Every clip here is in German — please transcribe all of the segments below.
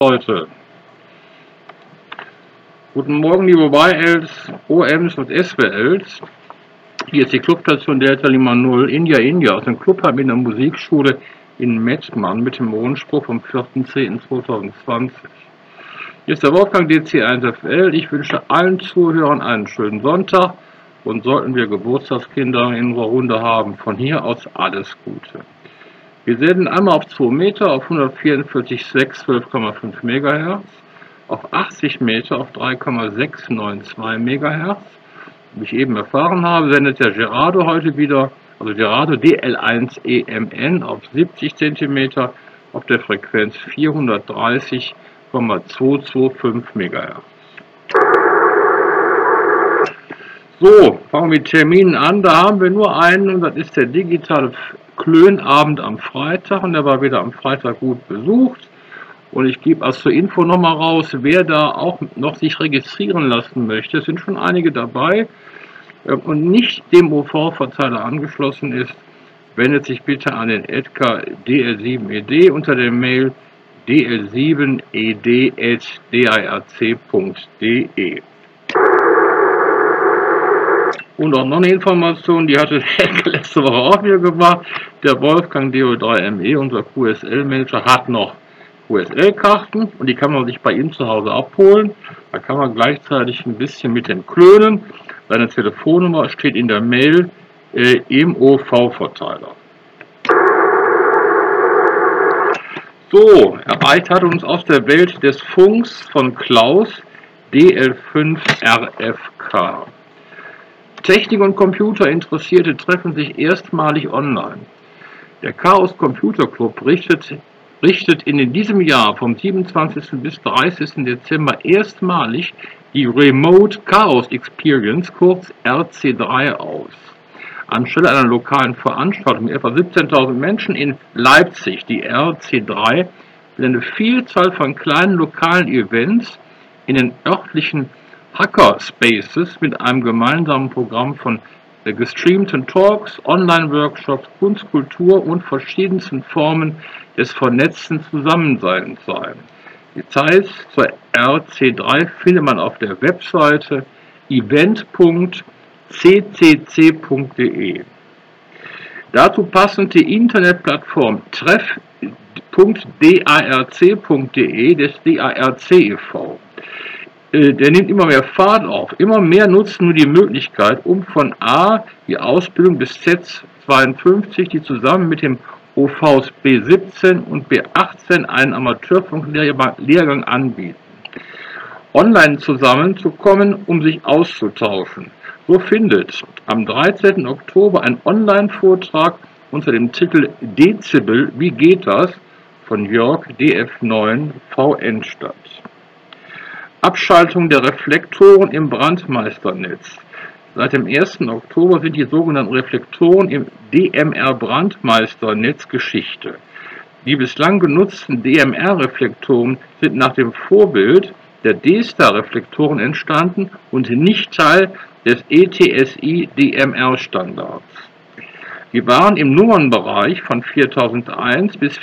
Leute. Guten Morgen, liebe YLs, OMs und SWLs. Hier ist die Clubstation Delta Lima 0 India aus dem Clubheim in der Musikschule in Mettmann mit dem Rundspruch vom 4.10.2020. Hier ist der Wolfgang DC1FL. Ich wünsche allen Zuhörern einen schönen Sonntag und sollten wir Geburtstagskinder in unserer Runde haben, von hier aus alles Gute. Wir senden einmal auf 2 Meter auf 144,6 12,5 MHz, auf 80 Meter auf 3,692 MHz. Wie ich eben erfahren habe, sendet der Gerardo heute wieder, also Gerardo DL1EMN auf 70 cm auf der Frequenz 430,225 MHz. So, fangen wir mit Terminen an. Da haben wir nur einen und das ist der digitale Klönabend am Freitag und der war wieder am Freitag gut besucht. Und ich gebe als zur Info nochmal raus, wer da auch noch sich registrieren lassen möchte. Es sind schon einige dabei und nicht dem OV-Verteiler angeschlossen ist, wendet sich bitte an den Edgar DL7ED unter der Mail dl7ed@dirc.de. Und auch noch eine Information, die hatte Helge letzte Woche auch wieder gemacht. Der Wolfgang DO3ME, unser QSL-Manager, hat noch QSL-Karten und die kann man sich bei ihm zu Hause abholen. Da kann man gleichzeitig ein bisschen mit dem klönen. Seine Telefonnummer steht in der Mail im OV-Verteiler. So, erreicht hat uns aus der Welt des Funks von Klaus DL5RFK. Technik- und Computerinteressierte treffen sich erstmalig online. Der Chaos Computer Club richtet in diesem Jahr vom 27. bis 30. Dezember erstmalig die Remote Chaos Experience, kurz RC3, aus. Anstelle einer lokalen Veranstaltung mit etwa 17.000 Menschen in Leipzig, die RC3, will eine Vielzahl von kleinen lokalen Events in den örtlichen Hackerspaces mit einem gemeinsamen Programm von gestreamten Talks, Online-Workshops, Kunst, Kultur und verschiedensten Formen des vernetzten Zusammenseins sein. Details zur RC3 findet man auf der Webseite event.ccc.de. Dazu passend die Internetplattform treff.darc.de des DARC e.V. Der nimmt immer mehr Fahrt auf. Immer mehr nutzen nur die Möglichkeit, um von A die Ausbildung bis Z52, die zusammen mit dem OVs B17 und B18 einen Amateurfunklehrgang anbieten, online zusammenzukommen, um sich auszutauschen. So findet am 13. Oktober ein Online-Vortrag unter dem Titel Dezibel, wie geht das? Von Jörg DF9 VN statt. Abschaltung der Reflektoren im Brandmeisternetz. Seit dem 1. Oktober sind die sogenannten Reflektoren im DMR-Brandmeisternetz Geschichte. Die bislang genutzten DMR-Reflektoren sind nach dem Vorbild der D-Star-Reflektoren entstanden und nicht Teil des ETSI-DMR-Standards. Die waren im Nummernbereich von 4001 bis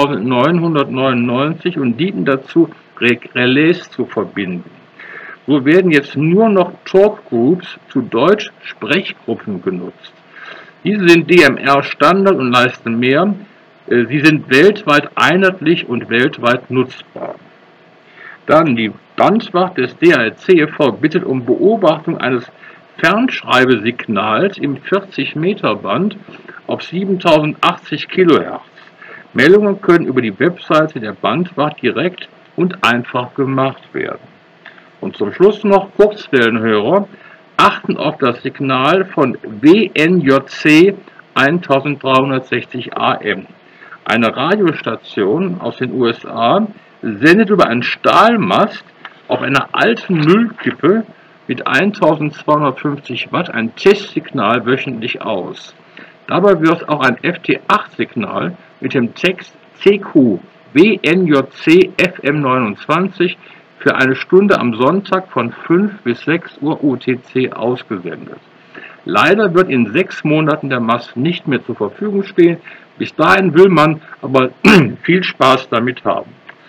4999 und dienten dazu, Relais zu verbinden. So werden jetzt nur noch Talkgroups, zu Deutsch Sprechgruppen, genutzt. Diese sind DMR-Standard und leisten mehr. Sie sind weltweit einheitlich und weltweit nutzbar. Dann die Bandwacht des DARC e.V. bittet um Beobachtung eines Fernschreibesignals im 40-Meter-Band auf 7080 kHz. Meldungen können über die Webseite der Bandwacht direkt und einfach gemacht werden. Und zum Schluss noch Kurzwellenhörer achten auf das Signal von WNJC 1360 AM. Eine Radiostation aus den USA sendet über einen Stahlmast auf einer alten Müllkippe mit 1250 Watt ein Testsignal wöchentlich aus. Dabei wird auch ein FT8-Signal mit dem Text CQ WNJC FM29 für eine Stunde am Sonntag von 5 bis 6 Uhr UTC ausgesendet. Leider wird in 6 Monaten der Mast nicht mehr zur Verfügung stehen. Bis dahin will man aber viel Spaß damit haben.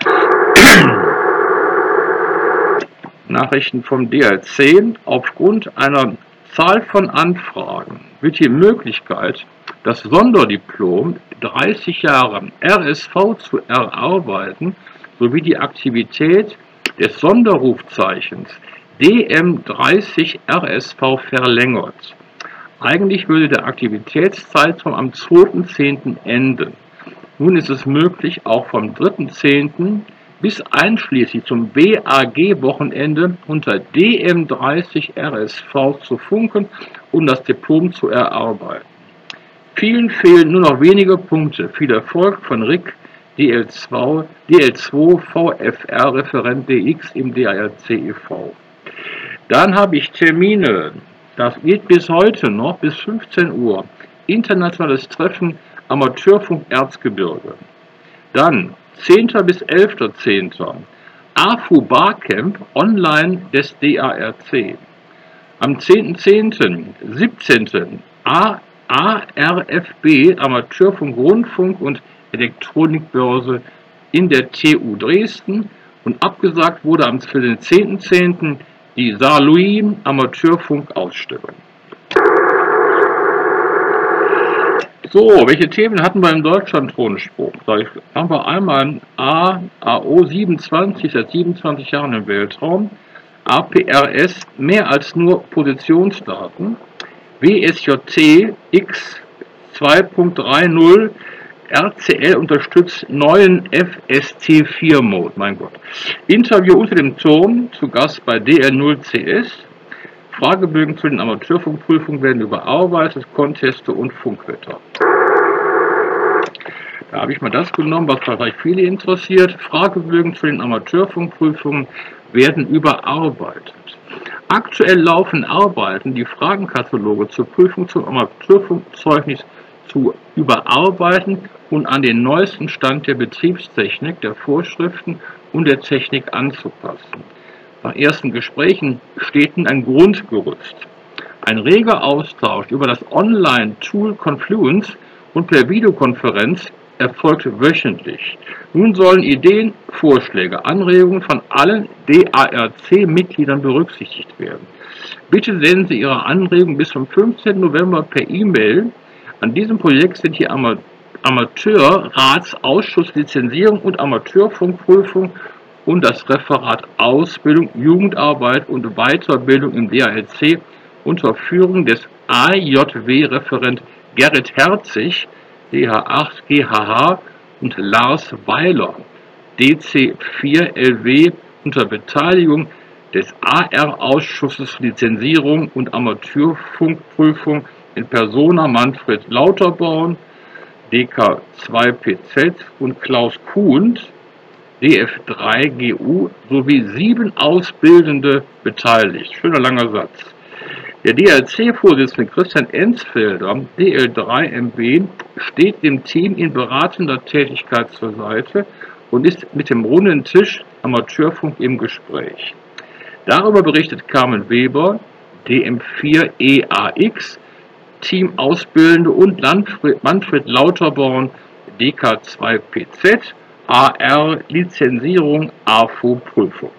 Nachrichten vom DRC. Aufgrund einer Zahl von Anfragen wird die Möglichkeit, das Sonderdiplom 30 Jahre RSV zu erarbeiten, sowie die Aktivität des Sonderrufzeichens DM30 RSV verlängert. Eigentlich würde der Aktivitätszeitraum am 2.10. enden. Nun ist es möglich, auch vom 3.10. bis einschließlich zum BAG-Wochenende unter DM30 RSV zu funken und das Diplom zu erarbeiten. Vielen fehlen nur noch wenige Punkte. Viel Erfolg von Rick, DL2 VFR Referent DX im DARC e.V. Dann habe ich Termine. Das geht bis heute noch, bis 15 Uhr. Internationales Treffen Amateurfunk Erzgebirge. Dann 10. bis 11.10. AFU Barcamp online des DARC. Am 10.10., 17. ARFB Amateurfunk Rundfunk und Elektronikbörse in der TU Dresden und abgesagt wurde für den 10.10. die Saarlouis Amateurfunk Ausstellung. So, welche Themen hatten wir im Deutschland-Thronspruch? Da haben wir einmal AO 27, seit 27 Jahren im Weltraum, APRS, mehr als nur Positionsdaten, WSJT X 2.30, RCL unterstützt neuen FST4-Mode, mein Gott. Interview unter dem Turm, zu Gast bei DR0CS. Fragebögen zu den Amateurfunkprüfungen werden überarbeitet, Conteste und Funkwetter. Da habe ich mal das genommen, was vielleicht viele interessiert. Fragebögen zu den Amateurfunkprüfungen werden überarbeitet. Aktuell laufen Arbeiten, die Fragenkataloge zur Prüfung zum Amateurfunkzeugnis zu überarbeiten und an den neuesten Stand der Betriebstechnik, der Vorschriften und der Technik anzupassen. Nach ersten Gesprächen steht nun ein Grundgerüst. Ein reger Austausch über das Online-Tool Confluence und per Videokonferenz erfolgt wöchentlich. Nun sollen Ideen, Vorschläge, Anregungen von allen DARC-Mitgliedern berücksichtigt werden. Bitte senden Sie Ihre Anregungen bis zum 15. November per E-Mail. An diesem Projekt sind die Amateurratsausschuss Lizenzierung und Amateurfunkprüfung und das Referat Ausbildung, Jugendarbeit und Weiterbildung im DARC unter Führung des AJW-Referent Gerrit Herzig, DH8 GHH und Lars Weiler, DC4LW, unter Beteiligung des AR-Ausschusses Lizenzierung und Amateurfunkprüfung in Persona Manfred Lauterborn, DK2PZ und Klaus Kuhnt, DF3GU sowie 7 Ausbildende beteiligt. Schöner langer Satz. Der DRC-Vorsitzende Christian Enzfelder, DL3MB, steht dem Team in beratender Tätigkeit zur Seite und ist mit dem runden Tisch Amateurfunk im Gespräch. Darüber berichtet Carmen Weber, DM4EAX, Team Ausbildende und Manfred Lauterborn, DK2PZ, AR Lizenzierung, AFO-Prüfung.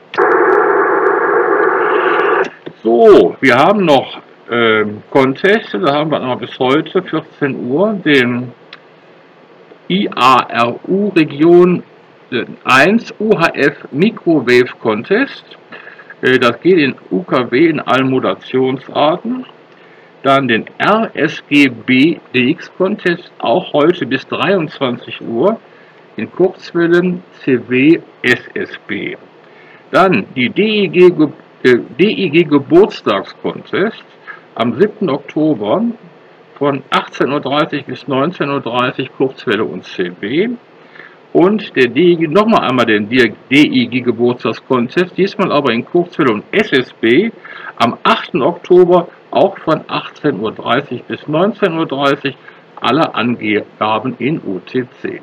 So, wir haben noch Conteste, da haben wir noch bis heute 14 Uhr den IARU Region 1 UHF Microwave Contest. Das geht in UKW in allen Modulationsarten. Dann den RSGB DX Contest, auch heute bis 23 Uhr in Kurzwellen CW SSB. Dann die DIG Geburtstagscontest am 7. Oktober von 18:30 Uhr bis 19:30 Uhr Kurzwelle und CW. Und der DIG, nochmal einmal den DIG Geburtstagscontest, diesmal aber in Kurzwelle und SSB am 8. Oktober auch von 18:30 Uhr bis 19:30 Uhr, alle Angaben in UTC.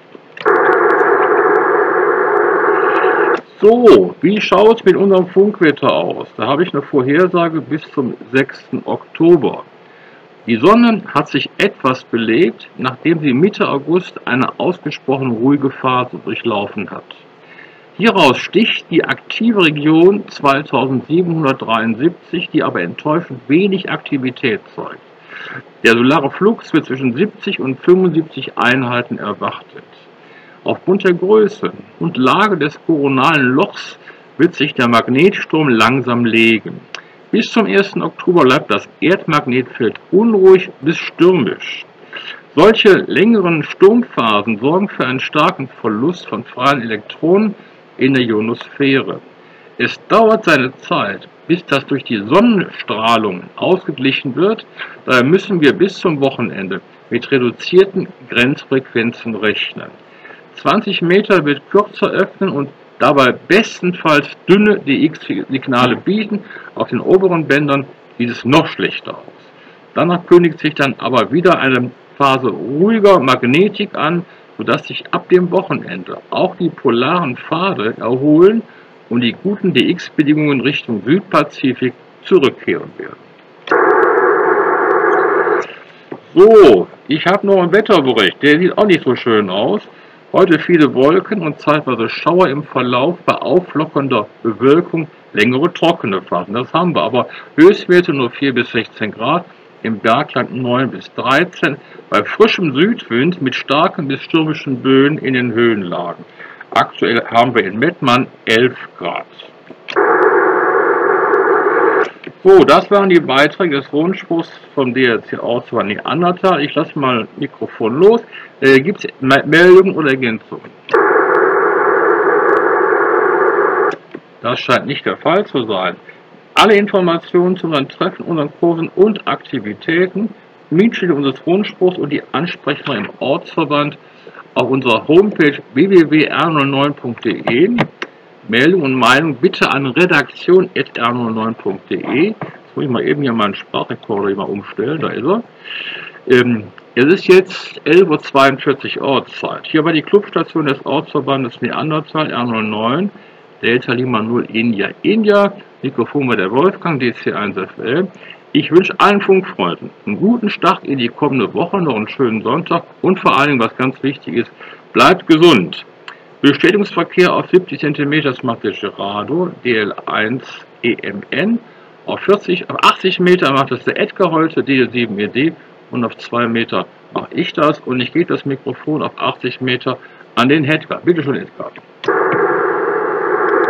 So, wie schaut es mit unserem Funkwetter aus? Da habe ich eine Vorhersage bis zum 6. Oktober. Die Sonne hat sich etwas belebt, nachdem sie Mitte August eine ausgesprochen ruhige Phase durchlaufen hat. Hieraus sticht die aktive Region 2773, die aber enttäuschend wenig Aktivität zeigt. Der solare Flux wird zwischen 70 und 75 Einheiten erwartet. Aufgrund der Größe und Lage des koronalen Lochs wird sich der Magnetsturm langsam legen. Bis zum 1. Oktober bleibt das Erdmagnetfeld unruhig bis stürmisch. Solche längeren Sturmphasen sorgen für einen starken Verlust von freien Elektronen in der Ionosphäre. Es dauert seine Zeit, bis das durch die Sonnenstrahlung ausgeglichen wird. Daher müssen wir bis zum Wochenende mit reduzierten Grenzfrequenzen rechnen. 20 Meter wird kürzer öffnen und dabei bestenfalls dünne DX-Signale bieten. Auf den oberen Bändern sieht es noch schlechter aus. Danach kündigt sich dann aber wieder eine Phase ruhiger Magnetik an, sodass sich ab dem Wochenende auch die polaren Pfade erholen und die guten DX-Bedingungen Richtung Südpazifik zurückkehren werden. So, ich habe noch einen Wetterbericht, der sieht auch nicht so schön aus. Heute viele Wolken und zeitweise Schauer im Verlauf, bei auflockernder Bewölkung längere trockene Phasen. Das haben wir, aber Höchstwerte nur 4 bis 16 Grad, im Bergland 9 bis 13, bei frischem Südwind mit starken bis stürmischen Böen in den Höhenlagen. Aktuell haben wir in Mettmann 11 Grad. So, das waren die Beiträge des Rundspruchs vom DRC Auswahl Neandertal. Ich lasse mal das Mikrofon los. Gibt es Meldungen oder Ergänzungen? Das scheint nicht der Fall zu sein. Alle Informationen zu unseren Treffen, unseren Kursen und Aktivitäten, Mietschilder unseres Rundspruchs und die Ansprechner im Ortsverband auf unserer Homepage www.r09.de. Meldung und Meinung bitte an redaktion.r09.de. Jetzt muss ich mal eben hier meinen Sprachrekorder mal umstellen, da ist er. Es ist jetzt 11:42 Uhr Ortszeit. Hier war die Clubstation des Ortsverbandes Neandertal R09, Delta Lima 0 India India. Mikrofon bei der Wolfgang, DC1FL. Ich wünsche allen Funkfreunden einen guten Start in die kommende Woche, noch einen schönen Sonntag und vor allem, was ganz wichtig ist, bleibt gesund. Bestätigungsverkehr auf 70 cm macht der Gerardo, DL1 EMN. Auf 80 Meter macht es der Edgar Holte, DL7ED. Und auf 2 Meter mache ich das. Und ich gebe das Mikrofon auf 80 Meter an den Edgar. Bitte schön, Edgar.